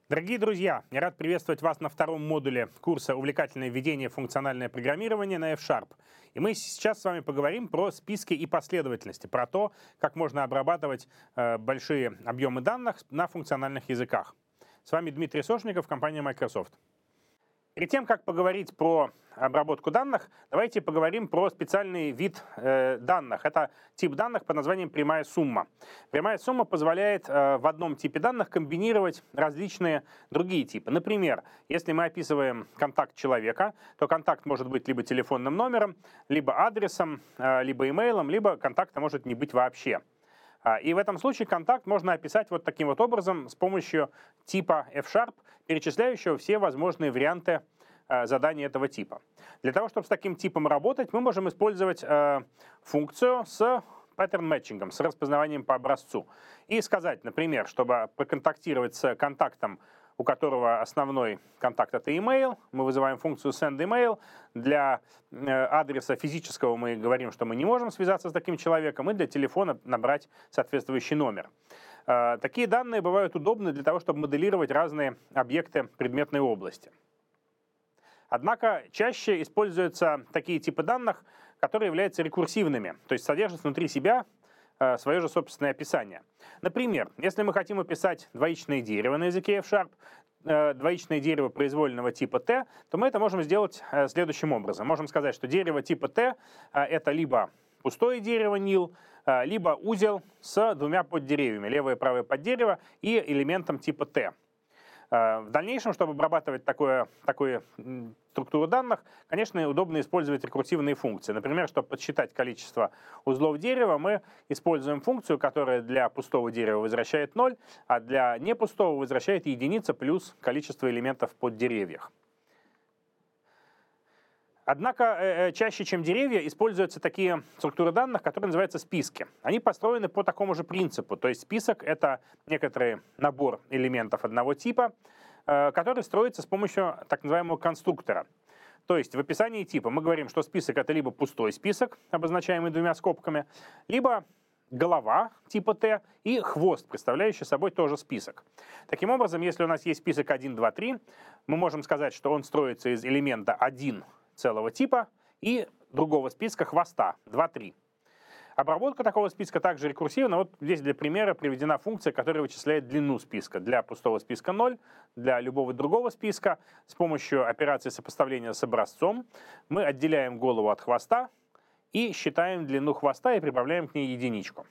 Дорогие друзья, я рад приветствовать вас на втором модуле курса «Увлекательное введение в функциональное программирование» на F-Sharp. И мы сейчас с вами поговорим про списки и последовательности, про то, как можно обрабатывать большие объемы данных на функциональных языках. С вами Дмитрий Сошников, компания Microsoft. Перед тем, как поговорить про обработку данных, давайте поговорим про специальный вид данных. Это тип данных под названием прямая сумма. Прямая сумма позволяет в одном типе данных комбинировать различные другие типы. Например, если мы описываем контакт человека, то контакт может быть либо телефонным номером, либо адресом, либо имейлом, либо контакта может не быть вообще. И в этом случае контакт можно описать вот таким вот образом с помощью типа F-Sharp, перечисляющего все возможные варианты задания этого типа. Для того, чтобы с таким типом работать, мы можем использовать функцию с pattern matching, с распознаванием по образцу. И сказать, например, чтобы проконтактировать с контактом, у которого основной контакт — это email, мы вызываем функцию sendEmail. Для адреса физического мы говорим, что мы не можем связаться с таким человеком, и для телефона набрать соответствующий номер. Такие данные бывают удобны для того, чтобы моделировать разные объекты предметной области. Однако чаще используются такие типы данных, которые являются рекурсивными, то есть содержат внутри себя свое же собственное описание. Например, если мы хотим описать двоичное дерево на языке F-Sharp, двоичное дерево произвольного типа T, то мы это можем сделать следующим образом. Можем сказать, что дерево типа T — это либо пустое дерево nil, либо узел с двумя поддеревьями, левое и правое поддерево, и элементом типа T. В дальнейшем, чтобы обрабатывать такую структуру данных, конечно, удобно использовать рекурсивные функции. Например, чтобы подсчитать количество узлов дерева, мы используем функцию, которая для пустого дерева возвращает 0, а для непустого возвращает единица плюс количество элементов в поддеревьях. Однако чаще, чем деревья, используются такие структуры данных, которые называются списки. Они построены по такому же принципу. То есть список — это некоторый набор элементов одного типа, который строится с помощью так называемого конструктора. То есть в описании типа мы говорим, что список — это либо пустой список, обозначаемый двумя скобками, либо голова типа T и хвост, представляющий собой тоже список. Таким образом, если у нас есть список 1, 2, 3, мы можем сказать, что он строится из элемента 1 целого типа и другого списка хвоста 2, 3. Обработка такого списка также рекурсивна. Вот здесь для примера приведена функция, которая вычисляет длину списка. Для пустого списка 0, для любого другого списка с помощью операции сопоставления с образцом мы отделяем голову от хвоста и считаем длину хвоста и прибавляем к ней единичку.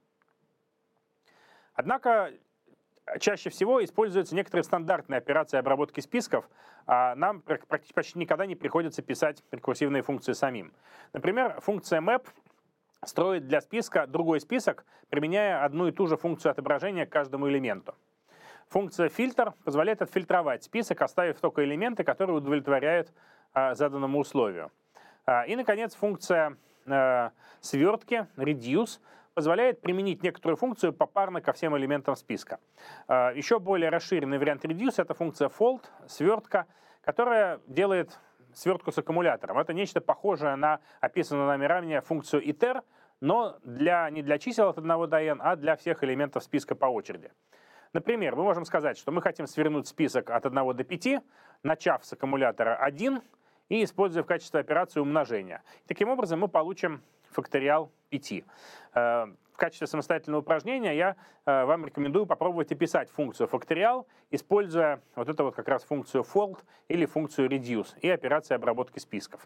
Однако чаще всего используются некоторые стандартные операции обработки списков, а нам почти никогда не приходится писать рекурсивные функции самим. Например, функция map строит для списка другой список, применяя одну и ту же функцию отображения к каждому элементу. Функция filter позволяет отфильтровать список, оставив только элементы, которые удовлетворяют заданному условию. И, наконец, функция свертки reduce позволяет применить некоторую функцию попарно ко всем элементам списка. Еще более расширенный вариант reduce — это функция fold, свертка, которая делает свертку с аккумулятором. Это нечто похожее на описанную нами ранее функцию iter, но не для чисел от 1 до n, а для всех элементов списка по очереди. Например, мы можем сказать, что мы хотим свернуть список от 1 до 5, начав с аккумулятора 1 и используя в качестве операции умножения. Таким образом мы получим факториал 5. В качестве самостоятельного упражнения я вам рекомендую попробовать описать функцию факториал, используя вот эту вот как раз функцию fold или функцию reduce и операции обработки списков.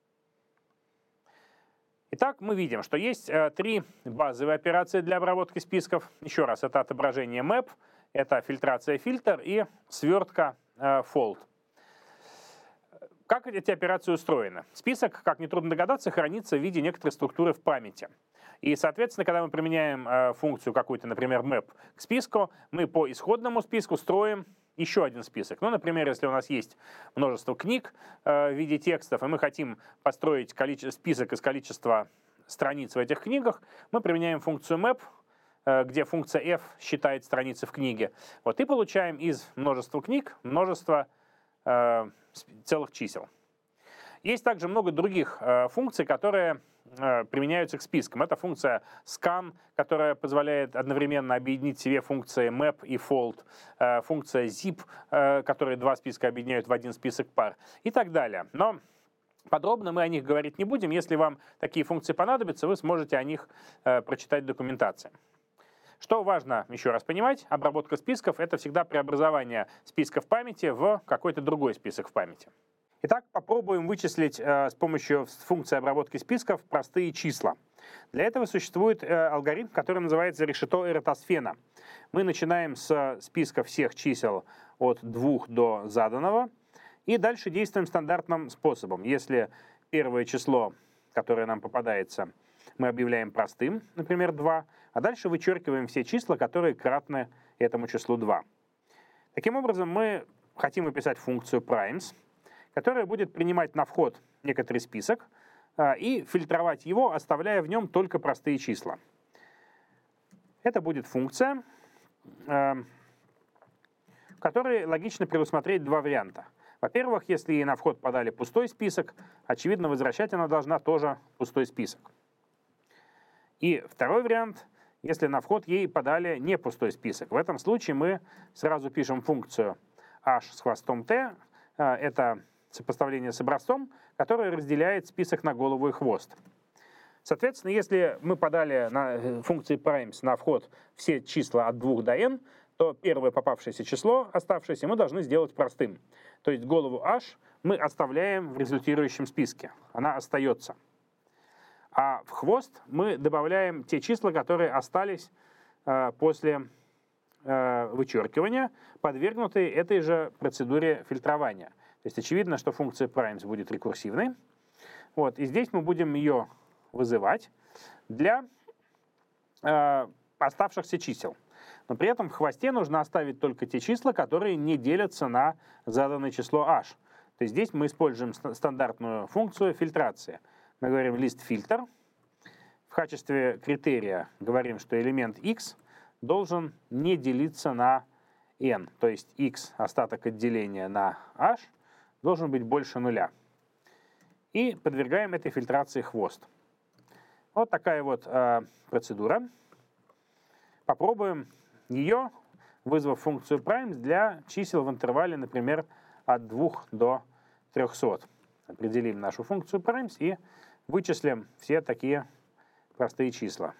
Итак, мы видим, что есть три базовые операции для обработки списков. Еще раз, это отображение map, это фильтрация фильтр и свертка fold. Как эти операции устроены? Список, как нетрудно догадаться, хранится в виде некоторой структуры в памяти. И, соответственно, когда мы применяем функцию какую-то, например, map к списку, мы по исходному списку строим еще один список. Ну, например, если у нас есть множество книг в виде текстов, и мы хотим построить список из количества страниц в этих книгах, мы применяем функцию map, где функция f считает страницы в книге. Вот, и получаем из множества книг множество целых чисел. Есть также много других функций, которые применяются к спискам. Это функция scan, которая позволяет одновременно объединить в себе функции map и fold, функция zip, которые два списка объединяют в один список пар и так далее. Но подробно мы о них говорить не будем. Если вам такие функции понадобятся, вы сможете о них прочитать в документации. Что важно еще раз понимать, обработка списков — это всегда преобразование списка в памяти в какой-то другой список в памяти. Итак, попробуем вычислить с помощью функции обработки списков простые числа. Для этого существует алгоритм, который называется решето Эратосфена. Мы начинаем с списка всех чисел от 2 до заданного, и дальше действуем стандартным способом. Если первое число, которое нам попадается, мы объявляем простым, например, 2, а дальше вычеркиваем все числа, которые кратны этому числу 2. Таким образом, мы хотим написать функцию primes, которая будет принимать на вход некоторый список и фильтровать его, оставляя в нем только простые числа. Это будет функция, в которой логично предусмотреть два варианта. Во-первых, если ей на вход подали пустой список, очевидно, возвращать она должна тоже пустой список. И второй вариант, если на вход ей подали не пустой список. В этом случае мы сразу пишем функцию h с хвостом t, это сопоставление с образцом, которое разделяет список на голову и хвост. Соответственно, если мы подали на функции primes на вход все числа от 2 до n, то первое попавшееся число, оставшееся, мы должны сделать простым. То есть голову h мы оставляем в результирующем списке. Она остается. А в хвост мы добавляем те числа, которые остались после вычеркивания, подвергнутые этой же процедуре фильтрования. То есть очевидно, что функция primes будет рекурсивной. Вот, и здесь мы будем ее вызывать для оставшихся чисел. Но при этом в хвосте нужно оставить только те числа, которые не делятся на заданное число h. То есть здесь мы используем стандартную функцию фильтрации. Мы говорим listFilter. В качестве критерия говорим, что элемент x должен не делиться на n. То есть x, остаток отделения на h, должен быть больше нуля. И подвергаем этой фильтрации хвост. Вот такая вот процедура. Попробуем ее, вызвав функцию primes для чисел в интервале, например, от 2 до 300. Определим нашу функцию primes и вычислим все такие простые числа.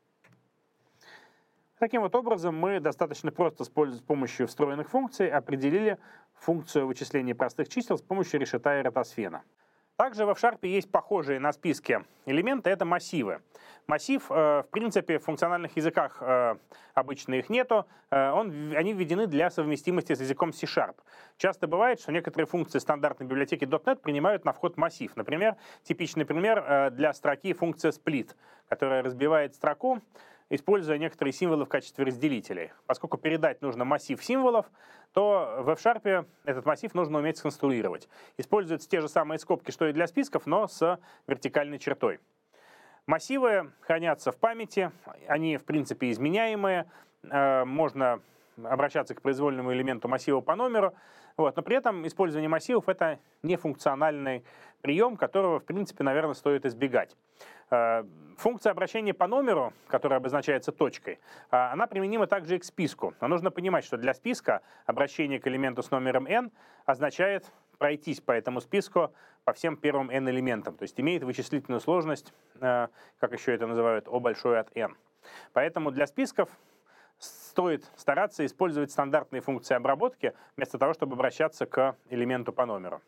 Таким вот образом мы достаточно просто с помощью встроенных функций определили функцию вычисления простых чисел с помощью решета Эратосфена. Также в F# есть похожие на списке элементы, это массивы. Массив, в принципе, в функциональных языках обычно их нету, они введены для совместимости с языком C#. Часто бывает, что некоторые функции стандартной библиотеки .NET принимают на вход массив. Например, типичный пример для строки функция split, которая разбивает строку, используя некоторые символы в качестве разделителей. Поскольку передать нужно массив символов, то в F# этот массив нужно уметь сконструировать. Используются те же самые скобки, что и для списков, но с вертикальной чертой. Массивы хранятся в памяти, они в принципе изменяемые, можно обращаться к произвольному элементу массива по номеру, но при этом использование массивов — это нефункциональный прием, которого в принципе, наверное, стоит избегать. Функция обращения по номеру, которая обозначается точкой, она применима также и к списку. Но нужно понимать, что для списка обращение к элементу с номером n означает пройтись по этому списку по всем первым n элементам, то есть имеет вычислительную сложность, как еще это называют, O большое от n. Поэтому для списков стоит стараться использовать стандартные функции обработки, вместо того, чтобы обращаться к элементу по номеру.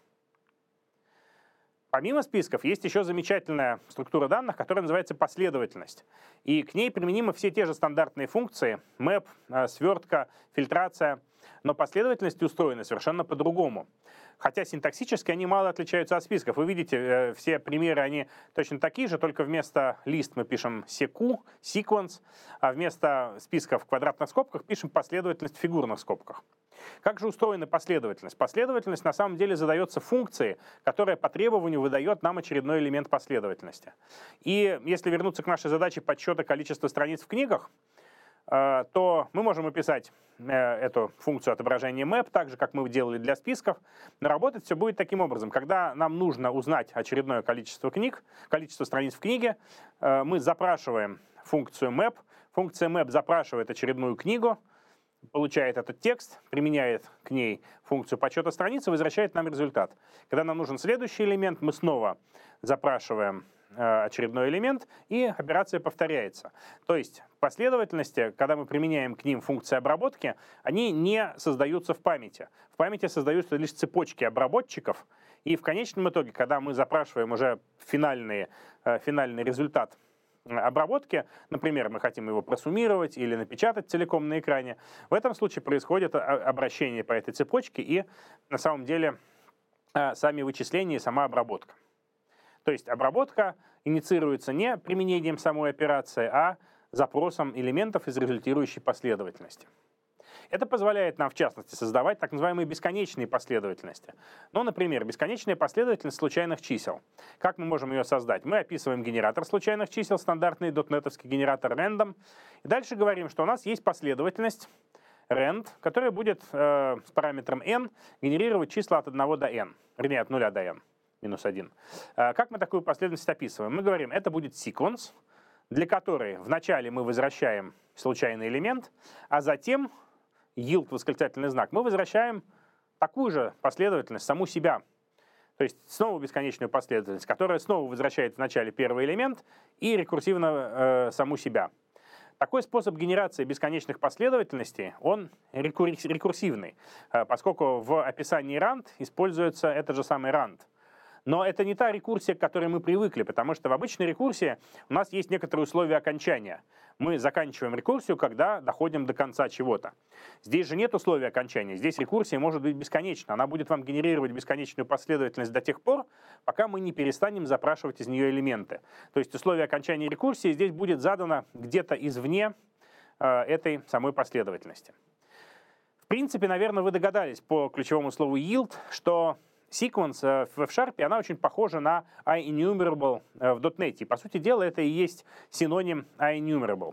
Помимо списков есть еще замечательная структура данных, которая называется последовательность. И к ней применимы все те же стандартные функции: map, свертка, фильтрация. Но последовательность устроена совершенно по-другому. Хотя синтаксически они мало отличаются от списков. Вы видите, все примеры, они точно такие же, только вместо list мы пишем seq, sequence, а вместо списков в квадратных скобках пишем последовательность в фигурных скобках. Как же устроена последовательность? Последовательность на самом деле задается функцией, которая по требованию выдает нам очередной элемент последовательности. И если вернуться к нашей задаче подсчета количества страниц в книгах, то мы можем описать эту функцию отображения map, так же, как мы делали для списков. Но работать все будет таким образом. Когда нам нужно узнать очередное количество книг, количество страниц в книге, мы запрашиваем функцию map. Функция map запрашивает очередную книгу, получает этот текст, применяет к ней функцию подсчета страниц и возвращает нам результат. Когда нам нужен следующий элемент, мы снова запрашиваем очередной элемент, и операция повторяется. То есть последовательности, когда мы применяем к ним функции обработки, они не создаются в памяти. В памяти создаются лишь цепочки обработчиков, и в конечном итоге, когда мы запрашиваем уже финальный результат обработки, например, мы хотим его просуммировать или напечатать целиком на экране, в этом случае происходит обращение по этой цепочке и на самом деле сами вычисления и сама обработка. То есть обработка инициируется не применением самой операции, а запросом элементов из результирующей последовательности. Это позволяет нам, в частности, создавать так называемые бесконечные последовательности. Ну, например, бесконечная последовательность случайных чисел. Как мы можем ее создать? Мы описываем генератор случайных чисел, стандартный дотнетовский генератор random. И дальше говорим, что у нас есть последовательность rand, которая будет с параметром n генерировать числа от 1 до n, вернее, от 0 до n, минус 1. Как мы такую последовательность описываем? Мы говорим, это будет sequence, для которой вначале мы возвращаем случайный элемент, а затем yield, восклицательный знак, мы возвращаем такую же последовательность, саму себя. То есть снова бесконечную последовательность, которая снова возвращает в начале первый элемент и рекурсивно саму себя. Такой способ генерации бесконечных последовательностей, он рекурсивный, поскольку в описании rand используется этот же самый rand. Но это не та рекурсия, к которой мы привыкли, потому что в обычной рекурсии у нас есть некоторые условия окончания. Мы заканчиваем рекурсию, когда доходим до конца чего-то. Здесь же нет условия окончания. Здесь рекурсия может быть бесконечна. Она будет вам генерировать бесконечную последовательность до тех пор, пока мы не перестанем запрашивать из нее элементы. То есть условие окончания рекурсии здесь будет задано где-то извне этой самой последовательности. В принципе, наверное, вы догадались по ключевому слову yield, что sequence в F-Sharp, она очень похожа на IEnumerable в .NET. По сути дела, это и есть синоним IEnumerable.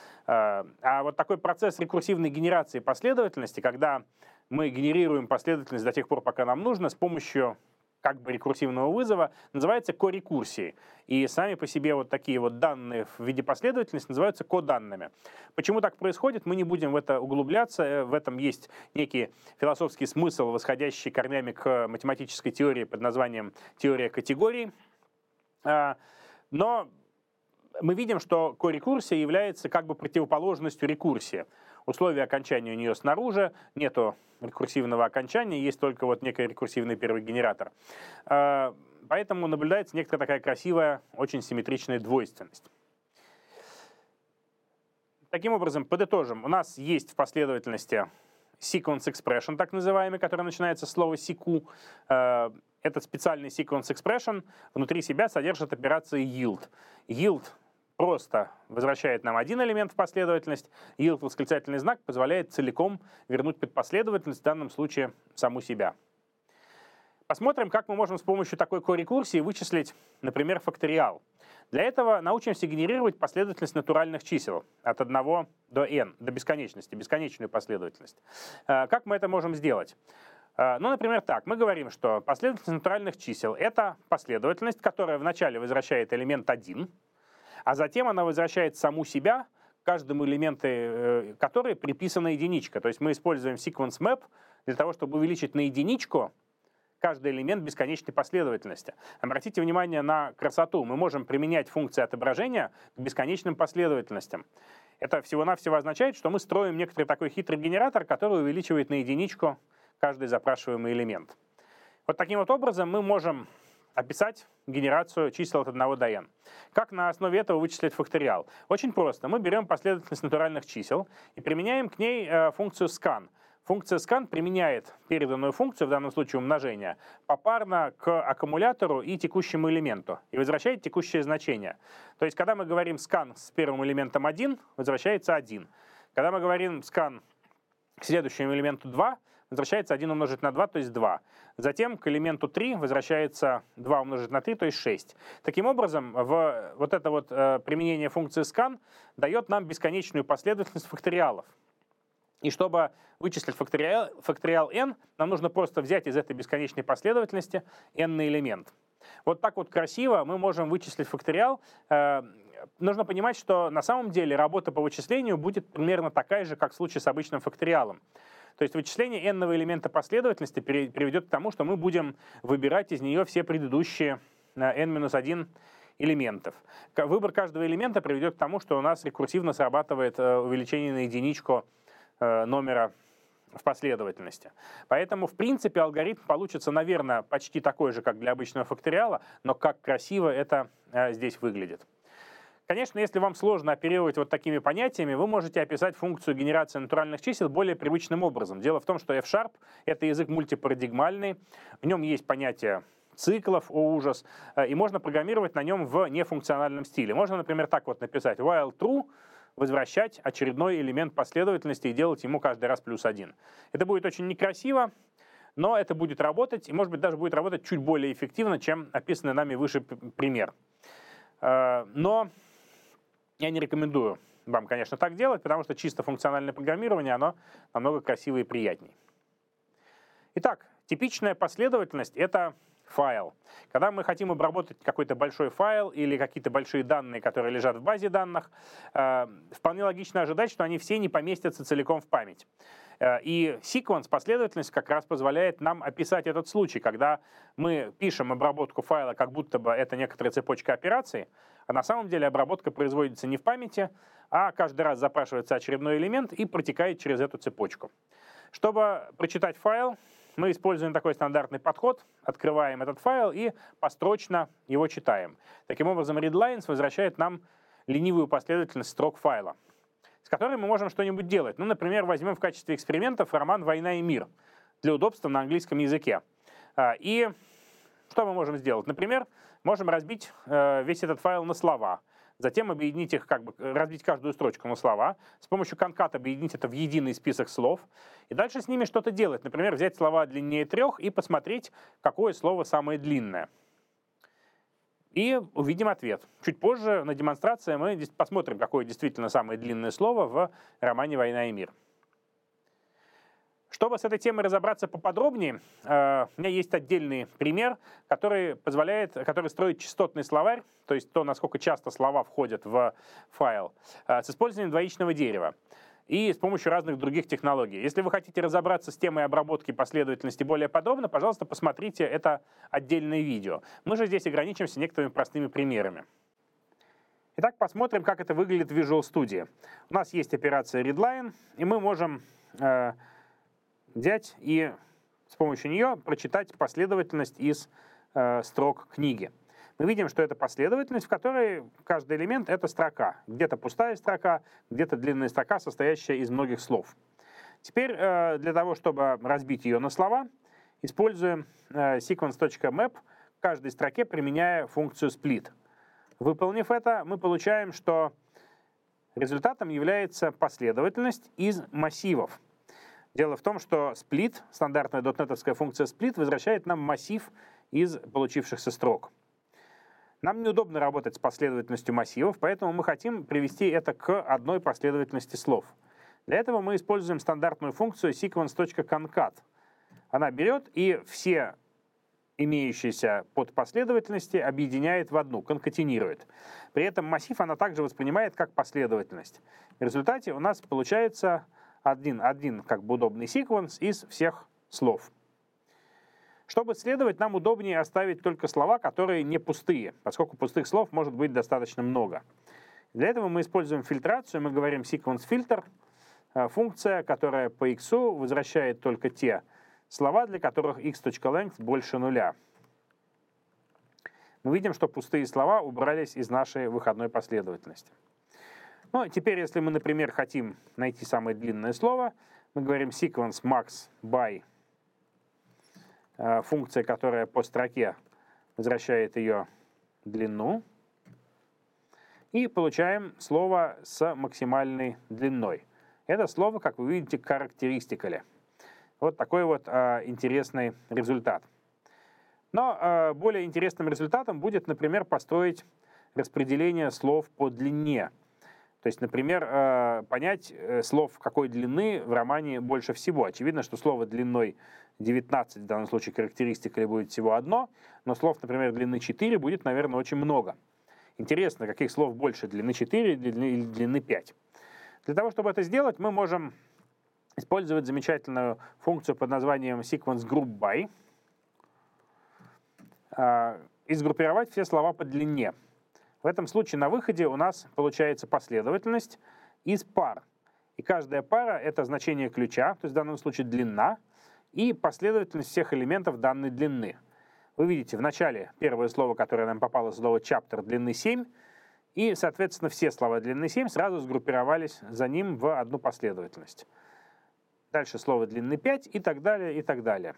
А вот такой процесс рекурсивной генерации последовательности, когда мы генерируем последовательность до тех пор, пока нам нужно, с помощью как бы рекурсивного вызова, называется корекурсией. И сами по себе вот такие вот данные в виде последовательности называются коданными. Почему так происходит, мы не будем в это углубляться. В этом есть некий философский смысл, восходящий корнями к математической теории под названием теория категорий. Но мы видим, что корекурсия является как бы противоположностью рекурсии. Условия окончания у нее снаружи, нету рекурсивного окончания, есть только вот некий рекурсивный первый генератор. Поэтому наблюдается некоторая такая красивая, очень симметричная двойственность. Таким образом, подытожим, у нас есть в последовательности sequence expression, так называемый, который начинается с слова seq. Этот специальный sequence expression внутри себя содержит операцию yield. Yield просто возвращает нам один элемент в последовательность. Yield восклицательный знак позволяет целиком вернуть под последовательность, в данном случае саму себя. Посмотрим, как мы можем с помощью такой корекурсии вычислить, например, факториал. Для этого научимся генерировать последовательность натуральных чисел от 1 до n, до бесконечности, бесконечную последовательность. Как мы это можем сделать? Ну, например, так. Мы говорим, что последовательность натуральных чисел — это последовательность, которая вначале возвращает элемент 1, а затем она возвращает саму себя, каждому элементу которой приписана единичка. То есть мы используем sequence map для того, чтобы увеличить на единичку каждый элемент бесконечной последовательности. Обратите внимание на красоту. Мы можем применять функции отображения к бесконечным последовательностям. Это всего-навсего означает, что мы строим некоторый такой хитрый генератор, который увеличивает на единичку каждый запрашиваемый элемент. Вот таким вот образом мы можем описать генерацию чисел от 1 до n. Как на основе этого вычислить факториал? Очень просто. Мы берем последовательность натуральных чисел и применяем к ней функцию scan. Функция scan применяет переданную функцию, в данном случае умножения, попарно к аккумулятору и текущему элементу и возвращает текущее значение. То есть, когда мы говорим scan с первым элементом 1, возвращается 1. Когда мы говорим scan к следующему элементу 2, возвращается 1 умножить на 2, то есть 2. Затем к элементу 3 возвращается 2 умножить на 3, то есть 6. Таким образом, вот это вот применение функции scan дает нам бесконечную последовательность факториалов. И чтобы вычислить факториал n, нам нужно просто взять из этой бесконечной последовательности n-ный элемент. Вот так вот красиво мы можем вычислить факториал. Нужно понимать, что на самом деле работа по вычислению будет примерно такая же, как в случае с обычным факториалом. То есть вычисление n-ного элемента последовательности приведет к тому, что мы будем выбирать из нее все предыдущие n-1 элементов. Выбор каждого элемента приведет к тому, что у нас рекурсивно срабатывает увеличение на единичку номера в последовательности. Поэтому, в принципе, алгоритм получится, наверное, почти такой же, как для обычного факториала, но как красиво это здесь выглядит. Конечно, если вам сложно оперировать вот такими понятиями, вы можете описать функцию генерации натуральных чисел более привычным образом. Дело в том, что F# — это язык мультипарадигмальный, в нем есть понятие циклов, о ужас, и можно программировать на нем в нефункциональном стиле. Можно, например, так вот написать: while true, возвращать очередной элемент последовательности и делать ему каждый раз +1. Это будет очень некрасиво, но это будет работать, и, может быть, даже будет работать чуть более эффективно, чем описанный нами выше пример. Но я не рекомендую вам, конечно, так делать, потому что чисто функциональное программирование, оно намного красивее и приятнее. Итак, типичная последовательность — это файл. Когда мы хотим обработать какой-то большой файл или какие-то большие данные, которые лежат в базе данных, вполне логично ожидать, что они все не поместятся целиком в память. И sequence, последовательность, как раз позволяет нам описать этот случай, когда мы пишем обработку файла, как будто бы это некоторая цепочка операций, а на самом деле обработка производится не в памяти, а каждый раз запрашивается очередной элемент и протекает через эту цепочку. Чтобы прочитать файл, мы используем такой стандартный подход, открываем этот файл и построчно его читаем. Таким образом, readlines возвращает нам ленивую последовательность строк файла, с которой мы можем что-нибудь делать. Ну, например, возьмем в качестве экспериментов роман «Война и мир» для удобства на английском языке. И что мы можем сделать? Например, можем разбить весь этот файл на слова, затем объединить их, разбить каждую строчку на слова, с помощью конкат объединить это в единый список слов, и дальше с ними что-то делать. Например, взять слова длиннее 3 и посмотреть, какое слово самое длинное. И увидим ответ. Чуть позже на демонстрации мы посмотрим, какое действительно самое длинное слово в романе «Война и мир». Чтобы с этой темой разобраться поподробнее, у меня есть отдельный пример, который строит частотный словарь, то есть то, насколько часто слова входят в файл, с использованием двоичного дерева и с помощью разных других технологий. Если вы хотите разобраться с темой обработки последовательности более подробно, пожалуйста, посмотрите это отдельное видео. Мы же здесь ограничимся некоторыми простыми примерами. Итак, посмотрим, как это выглядит в Visual Studio. У нас есть операция readline, и мы можем взять и с помощью нее прочитать последовательность из строк книги. Мы видим, что это последовательность, в которой каждый элемент — это строка. Где-то пустая строка, где-то длинная строка, состоящая из многих слов. Теперь для того, чтобы разбить ее на слова, используем sequence.map к каждой строке, применяя функцию split. Выполнив это, мы получаем, что результатом является последовательность из массивов. Дело в том, что split, стандартная дотнетовская функция split, возвращает нам массив из получившихся строк. Нам неудобно работать с последовательностью массивов, поэтому мы хотим привести это к одной последовательности слов. Для этого мы используем стандартную функцию sequence.concat. Она берет и все имеющиеся подпоследовательности объединяет в одну, конкатинирует. При этом массив она также воспринимает как последовательность. В результате у нас получается один удобный секвенс из всех слов. Чтобы следовать, нам удобнее оставить только слова, которые не пустые, поскольку пустых слов может быть достаточно много. Для этого мы используем фильтрацию, мы говорим sequence filter, функция, которая по x возвращает только те слова, для которых x.length больше 0. Мы видим, что пустые слова убрались из нашей выходной последовательности. Ну, теперь, если мы, например, хотим найти самое длинное слово, мы говорим sequence max by, функция, которая по строке возвращает ее длину, и получаем слово с максимальной длиной. Это слово, как вы видите, characteristically. Вот такой вот интересный результат. Но более интересным результатом будет, например, построить распределение слов по длине. То есть, например, понять слов какой длины в романе больше всего. Очевидно, что слово длиной 19, в данном случае характеристика будет всего одно, но слов, например, длины 4 будет, наверное, очень много. Интересно, каких слов больше, длины 4 или длины 5. Для того, чтобы это сделать, мы можем использовать замечательную функцию под названием sequence group by и сгруппировать все слова по длине. В этом случае на выходе у нас получается последовательность из пар. И каждая пара — это значение ключа, то есть в данном случае длина, и последовательность всех элементов данной длины. Вы видите, в начале первое слово, которое нам попало, слово chapter, длины 7, и, соответственно, все слова длины 7 сразу сгруппировались за ним в одну последовательность. Дальше слово длины 5 и так далее, и так далее.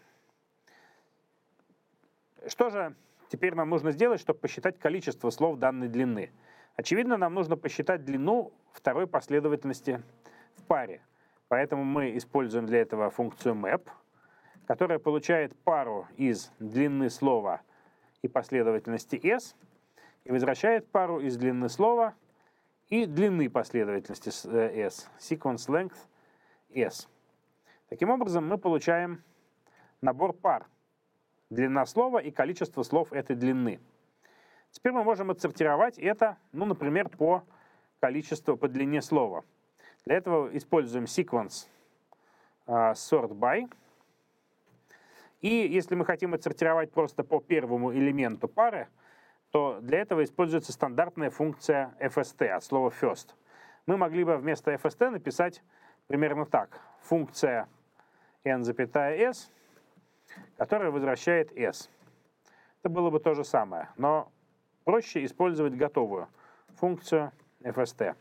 Что же теперь нам нужно сделать, чтобы посчитать количество слов данной длины? Очевидно, нам нужно посчитать длину второй последовательности в паре. Поэтому мы используем для этого функцию map, которая получает пару из длины слова и последовательности s, и возвращает пару из длины слова и длины последовательности s, sequence length s. Таким образом, мы получаем набор пар, длина слова и количество слов этой длины. Теперь мы можем отсортировать это, например, по количеству, по длине слова. Для этого используем sequence sort by. И если мы хотим отсортировать просто по первому элементу пары, то для этого используется стандартная функция fst от слова first. Мы могли бы вместо fst написать примерно так. Функция n(s), которая возвращает s. Это было бы то же самое, но проще использовать готовую функцию fst.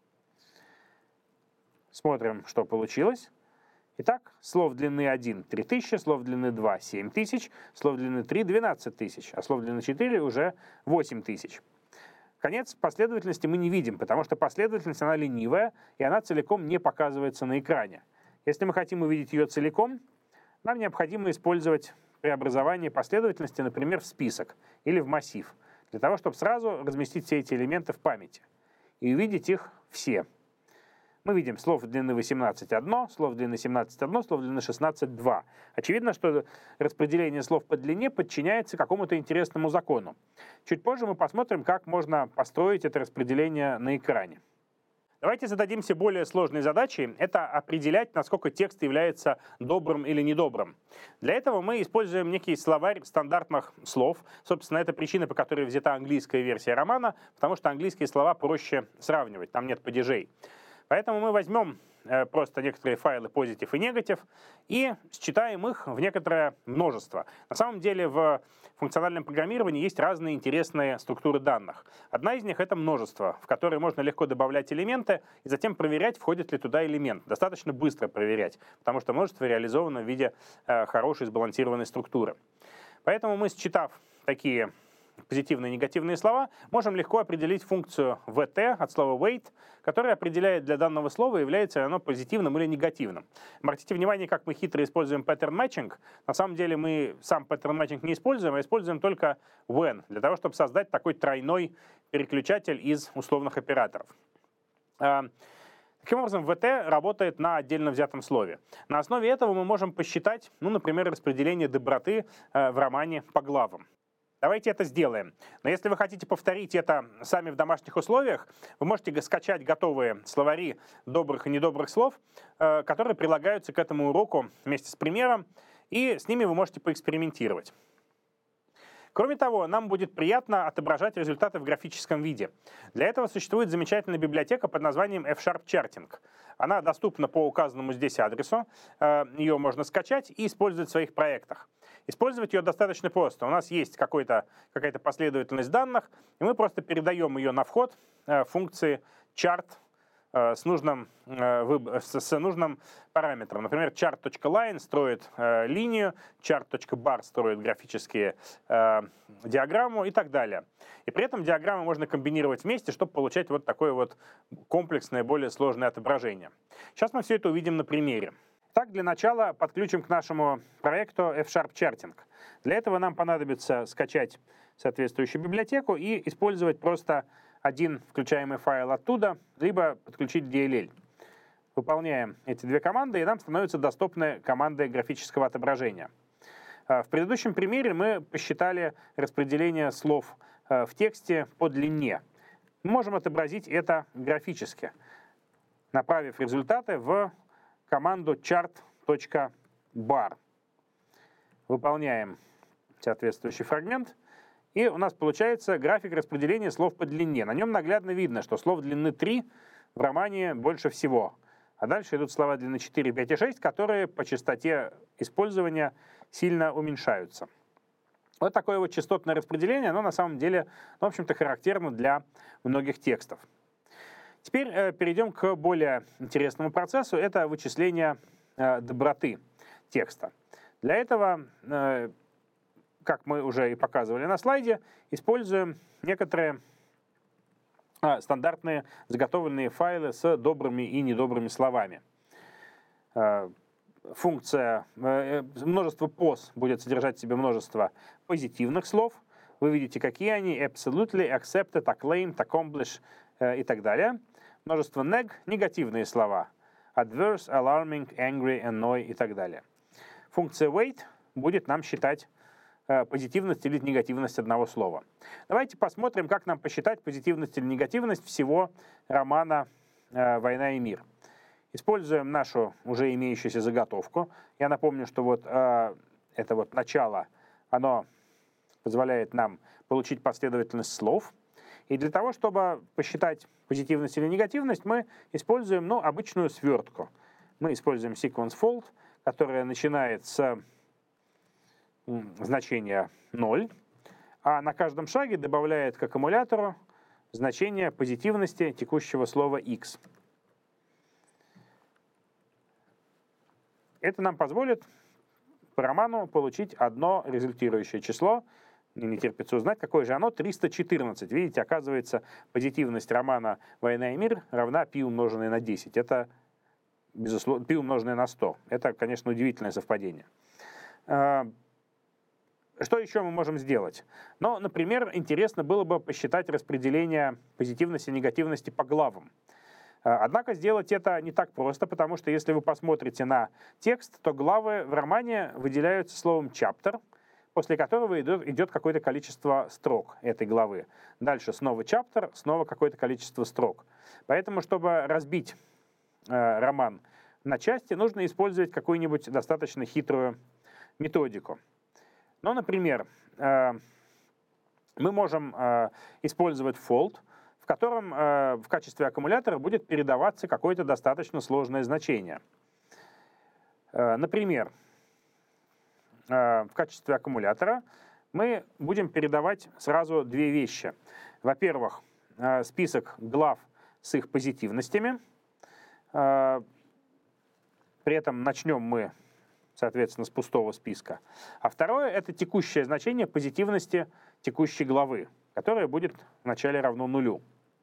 Смотрим, что получилось. Итак, слов длины 1 — 3000, слов длины 2 — 7000, слов длины 3 — 12000, а слов длины 4 уже 8000. Конец последовательности мы не видим, потому что последовательность, она ленивая, и она целиком не показывается на экране. Если мы хотим увидеть ее целиком, нам необходимо использовать преобразование последовательности, например, в список или в массив, для того, чтобы сразу разместить все эти элементы в памяти и увидеть их все. Мы видим слов длины 18 — 1, слов длины 17 — 1, слов длины 16 — 2. Очевидно, что распределение слов по длине подчиняется какому-то интересному закону. Чуть позже мы посмотрим, как можно построить это распределение на экране. Давайте зададимся более сложной задачей. Это определять, насколько текст является добрым или недобрым. Для этого мы используем некий словарь стандартных слов. Собственно, это причина, по которой взята английская версия романа, потому что английские слова проще сравнивать, там нет падежей. Поэтому мы возьмем просто некоторые файлы positive и negative и считаем их в некоторое множество. На самом деле в функциональном программировании есть разные интересные структуры данных. Одна из них — это множество, в которое можно легко добавлять элементы и затем проверять, входит ли туда элемент. Достаточно быстро проверять, потому что множество реализовано в виде хорошей сбалансированной структуры. Поэтому мы, считав такие позитивные и негативные слова, можем легко определить функцию vt от слова weight, которая определяет для данного слова, является оно позитивным или негативным. Обратите внимание, как мы хитро используем pattern matching. На самом деле мы сам pattern matching не используем, а используем только when, для того, чтобы создать такой тройной переключатель из условных операторов. Таким образом, vt работает на отдельно взятом слове. На основе этого мы можем посчитать, например, распределение доброты в романе по главам. Давайте это сделаем. Но если вы хотите повторить это сами в домашних условиях, вы можете скачать готовые словари добрых и недобрых слов, которые прилагаются к этому уроку вместе с примером, и с ними вы можете поэкспериментировать. Кроме того, нам будет приятно отображать результаты в графическом виде. Для этого существует замечательная библиотека под названием F-Sharp Charting. Она доступна по указанному здесь адресу. Ее можно скачать и использовать в своих проектах. Использовать ее достаточно просто. У нас есть какая-то последовательность данных, и мы просто передаем ее на вход функции chart с нужным параметром. Например, chart.line строит линию, chart.bar строит графические диаграмму и так далее. И при этом диаграммы можно комбинировать вместе, чтобы получать вот такое вот комплексное, более сложное отображение. Сейчас мы все это увидим на примере. Так, для начала подключим к нашему проекту F-Sharp Charting. Для этого нам понадобится скачать соответствующую библиотеку и использовать просто один включаемый файл оттуда, либо подключить DLL. Выполняем эти две команды, и нам становятся доступны команды графического отображения. В предыдущем примере мы посчитали распределение слов в тексте по длине. Мы можем отобразить это графически, направив результаты в команду chart.bar. Выполняем соответствующий фрагмент, и у нас получается график распределения слов по длине. На нем наглядно видно, что слов длины 3 в романе больше всего. А дальше идут слова длины 4, 5 и 6, которые по частоте использования сильно уменьшаются. Вот такое вот частотное распределение, оно на самом деле, в общем-то, характерно для многих текстов. Теперь перейдем к более интересному процессу. Это вычисление доброты текста. Для этого, как мы уже и показывали на слайде, используем некоторые стандартные заготовленные файлы с добрыми и недобрыми словами. Функция множество pos будет содержать в себе множество позитивных слов. Вы видите, какие они: absolutely, accepted, acclaimed, accomplished и так далее. Множество neg — негативные слова: adverse, alarming, angry, annoy и так далее. Функция weight будет нам считать позитивность или негативность одного слова. Давайте посмотрим, как нам посчитать позитивность или негативность всего романа «Война и мир». Используем нашу уже имеющуюся заготовку. Я напомню, что вот это вот начало, оно позволяет нам получить последовательность слов. И для того, чтобы посчитать позитивность или негативность, мы используем обычную свертку. Мы используем sequence fold, которая начинает с значения 0, а на каждом шаге добавляет к аккумулятору значение позитивности текущего слова x. Это нам позволит по роману получить одно результирующее число. Мне не терпится узнать, какое же оно. 314. Видите, оказывается, позитивность романа «Война и мир» равна π умноженное на 10. Это, безусловно, π умноженное на 100. Это, конечно, удивительное совпадение. Что еще мы можем сделать? Например, интересно было бы посчитать распределение позитивности и негативности по главам. Однако сделать это не так просто, потому что если вы посмотрите на текст, то главы в романе выделяются словом chapter, после которого идет какое-то количество строк этой главы. Дальше снова chapter, снова какое-то количество строк. Поэтому, чтобы разбить роман на части, нужно использовать какую-нибудь достаточно хитрую методику. Например, мы можем использовать fold, в котором в качестве аккумулятора будет передаваться какое-то достаточно сложное значение. Например, в качестве аккумулятора мы будем передавать сразу две вещи. Во-первых, список глав с их позитивностями. При этом начнем мы, соответственно, с пустого списка. А второе — это текущее значение позитивности текущей главы, которая будет вначале равно нулю.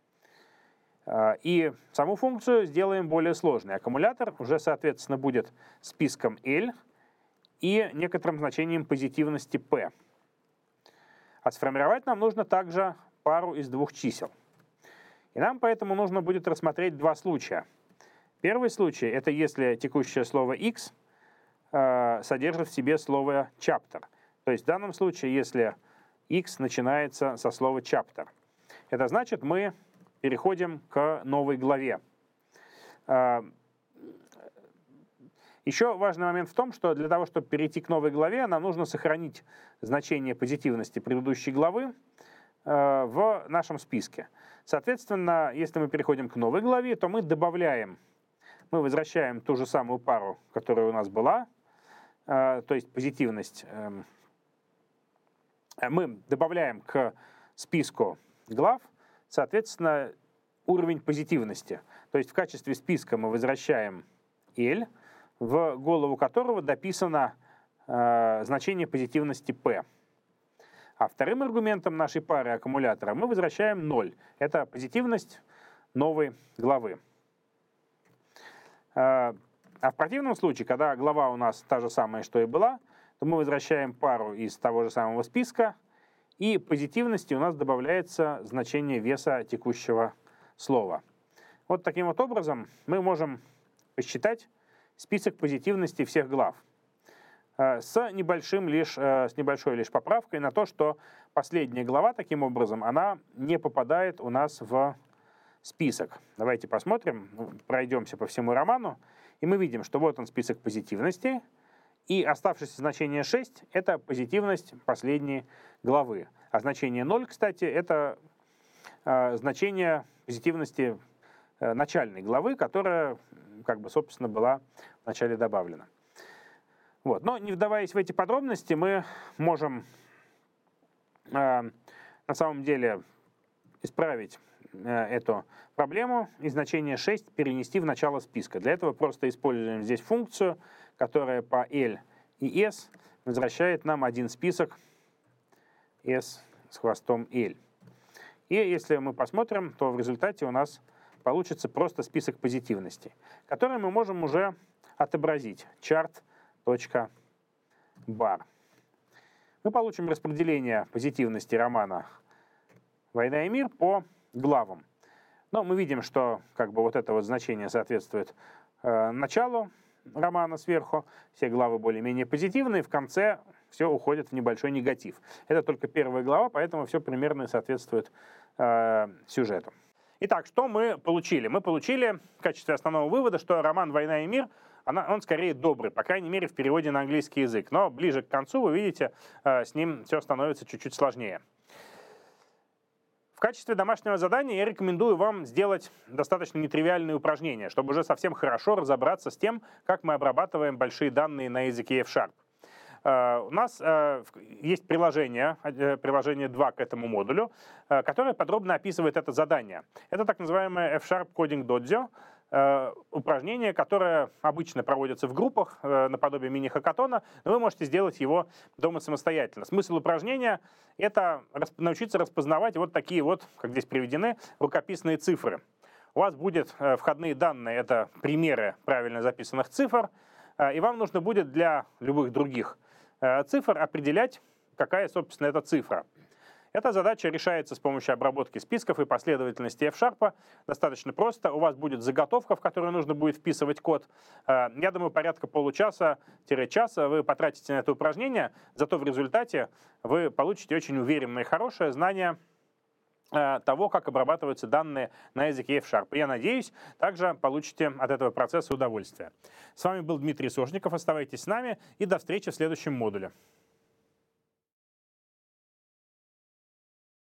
И саму функцию сделаем более сложной. Аккумулятор уже, соответственно, будет списком L и некоторым значением позитивности P. А сформировать нам нужно также пару из двух чисел. И нам поэтому нужно будет рассмотреть два случая. Первый случай — это если текущее слово x содержит в себе слово chapter. То есть в данном случае, если x начинается со слова chapter. Это значит, мы переходим к новой главе. Еще важный момент в том, что для того, чтобы перейти к новой главе, нам нужно сохранить значение позитивности предыдущей главы в нашем списке. Соответственно, если мы переходим к новой главе, то мы возвращаем ту же самую пару, которая у нас была, то есть позитивность. Мы добавляем к списку глав, соответственно, уровень позитивности. То есть в качестве списка мы возвращаем L, в голову которого дописано значение позитивности P. А вторым аргументом нашей пары аккумулятора мы возвращаем 0. Это позитивность новой главы. А в противном случае, когда глава у нас та же самая, что и была, то мы возвращаем пару из того же самого списка, и позитивности у нас добавляется значение веса текущего слова. Вот таким вот образом мы можем посчитать список позитивности всех глав с небольшой лишь поправкой на то, что последняя глава, таким образом, она не попадает у нас в список. Давайте посмотрим, пройдемся по всему роману, и мы видим, что вот он список позитивностей, и оставшееся значение 6 – это позитивность последней главы. А значение 0, кстати, это значение позитивности начальной главы, которая, собственно, была вначале добавлена. Вот. Но не вдаваясь в эти подробности, мы можем на самом деле исправить эту проблему и значение 6 перенести в начало списка. Для этого просто используем здесь функцию, которая по L и S возвращает нам один список S с хвостом L. И если мы посмотрим, то в результате у нас получится просто список позитивностей, который мы можем уже отобразить. Chart.bar. Мы получим распределение позитивности романа «Война и мир» по главам. Но мы видим, что вот это вот значение соответствует началу романа сверху. Все главы более-менее позитивные, в конце все уходит в небольшой негатив. Это только первая глава, поэтому все примерно соответствует сюжету. Итак, что мы получили? Мы получили в качестве основного вывода, что роман «Война и мир» он скорее добрый, по крайней мере, в переводе на английский язык. Но ближе к концу, вы видите, с ним все становится чуть-чуть сложнее. В качестве домашнего задания я рекомендую вам сделать достаточно нетривиальные упражнения, чтобы уже совсем хорошо разобраться с тем, как мы обрабатываем большие данные на языке F#. У нас есть приложение 2 к этому модулю, которое подробно описывает это задание. Это так называемое F# Coding Dojo, упражнение, которое обычно проводится в группах, наподобие мини-хакатона, но вы можете сделать его дома самостоятельно. Смысл упражнения — это научиться распознавать вот такие вот, как здесь приведены, рукописные цифры. У вас будут входные данные, это примеры правильно записанных цифр, и вам нужно будет для любых других цифр определять, какая, собственно, эта цифра. Эта задача решается с помощью обработки списков и последовательности F#. Достаточно просто. У вас будет заготовка, в которую нужно будет вписывать код. Я думаю, порядка получаса-часа вы потратите на это упражнение, зато в результате вы получите очень уверенное и хорошее знание того, как обрабатываются данные на языке F#. Я надеюсь, также получите от этого процесса удовольствие. С вами был Дмитрий Сошников. Оставайтесь с нами и до встречи в следующем модуле.